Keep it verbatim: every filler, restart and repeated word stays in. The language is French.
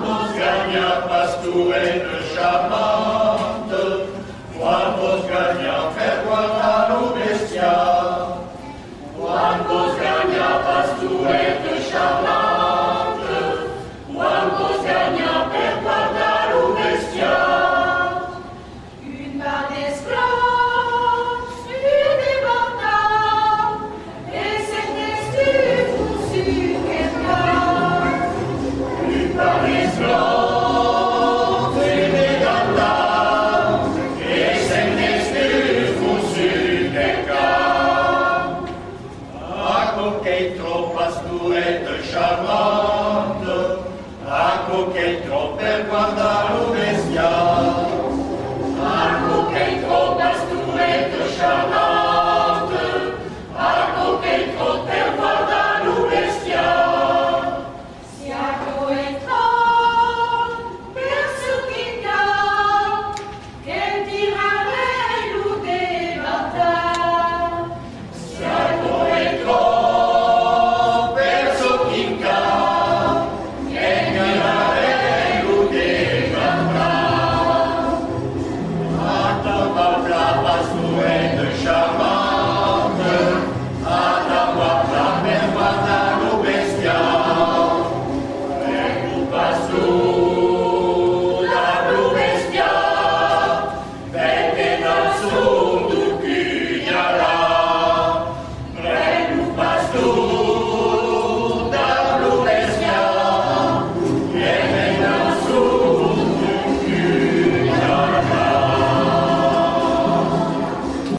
vos gagna pastourette charmante, quan vos gagna fer guardar lo bestiar, quan vos gagna pastourette charmante, quan vos gagna fer guardar lo bestiar. Une part d'esclaves sur des bandes, et cette estive vous sur quel cas. Une part d'esclaves sur des bandes, et cette estive vous sur quel cas. Ah, coquette trop pastourette charmante, ah, coquette